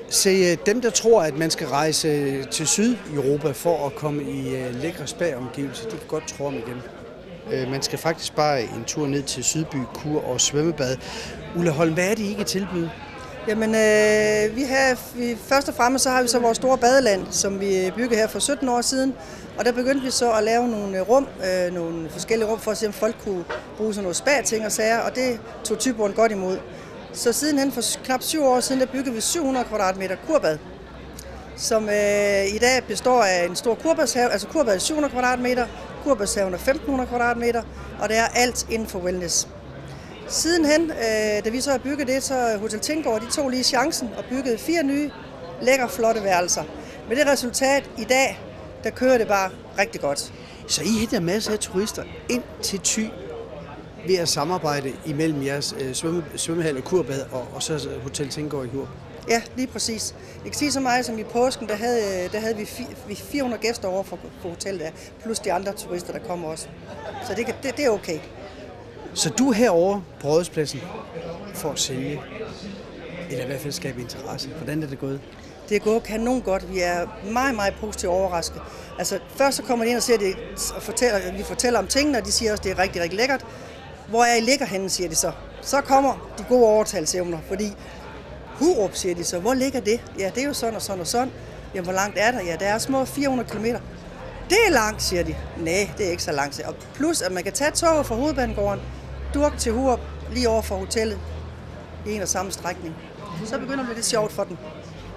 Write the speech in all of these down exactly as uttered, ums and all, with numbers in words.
Se, dem der tror, at man skal rejse til Sydeuropa for at komme i uh, lækre spa-omgivelser, de kan godt tro om igen. Uh, man skal faktisk bare en tur ned til Sydby, Kur og svømmebad. Ulla Holm, hvad er det, I kan tilbyde? Jamen, øh, vi har, vi, først og fremmest så har vi så vores store badeland, som vi byggede her for sytten år siden. Og der begyndte vi så at lave nogle rum, øh, nogle forskellige rum, for at se, om folk kunne bruge sådan noget spa-ting og sager, og det tog Thyborøn godt imod. Så sidenhen for knap syv år siden, der byggede vi syv hundrede kvadratmeter kurbad, som øh, i dag består af en stor kurbadshave, altså kurbad er syv hundrede kvadratmeter, kurbadshaven er femten hundrede kvadratmeter, og det er alt inden for wellness. Sidenhen, øh, da vi så har bygget det, så Hotel Tinggaard, de tog lige chancen og byggede fire nye, lækre, flotte værelser. Med det resultat i dag, der kører det bare rigtig godt. Så I henter masser af turister ind til Thy ved at samarbejde imellem jeres øh, svømme, svømmehal og kurbad og, og så Hotel Tinggaard i Hurup? Ja, lige præcis. Jeg kan sige så meget som i påsken, der havde, der havde vi, vi fire hundrede gæster over for, for hotellet der, plus de andre turister, der kommer også. Så det, det, det er okay. Så du er herovre på Rådhuspladsen for at sælge, eller i hvert fald skabe interesse. Hvordan er det gået? Det er gået kanon godt. Vi er meget, meget positivt overrasket. Altså, først så kommer de ind og siger det, og fortæller, vi fortæller om tingene, og de siger også, at det er rigtig, rigtig lækkert. Hvor er I ligger henne, siger de så. Så kommer de gode overtalsevner, fordi Hurup, siger de så. Hvor ligger det? Ja, det er jo sådan og sådan og sådan. Jamen, hvor langt er der? Ja, der er små fire hundrede kilometer. Det er langt, siger de. Nej, det er ikke så langt. Og plus, at man kan tage toget fra Hovedbanegården, Durk til Hurup, lige over for hotellet, i en og samme strækning. Så begynder det at blive lidt sjovt for den.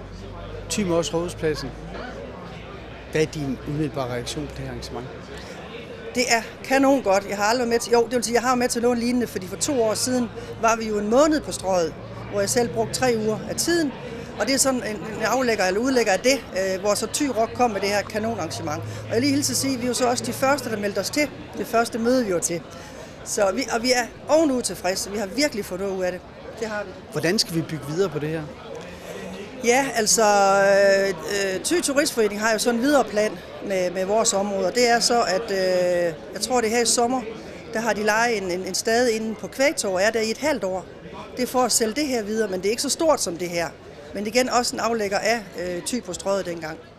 Thy Mors Rådhuspladsen. Hvad er din umiddelbare reaktion på det her arrangement? Det er kanon godt. Jeg har aldrig med til, jo, det vil sige, jeg har med til noget lignende, fordi for to år siden var vi jo en måned på Strøget, hvor jeg selv brugte tre uger af tiden. Og det er sådan en, en aflægger eller udlægger af det, øh, hvor så Thy Rock kom med det her kanonarrangement. Og jeg lige hilse at sige, at vi er jo så også de første, der meldte os til. Det første møde, vi var til. Så vi, og vi er ovenud tilfredse. Vi har virkelig fået noget ud af det. Det har vi. Hvordan skal vi bygge videre på det her? Ja, altså øh, Thy Turistforening har jo sådan en videre plan med, med vores område. Og det er så, at øh, jeg tror, det her i sommer, der har de lejet en, en, en stade inde på Kvægtorv, og er der i et halvt år. Det er for at sælge det her videre, men det er ikke så stort som det her. Men igen også en aflægger af øh, Thy på Strøget dengang.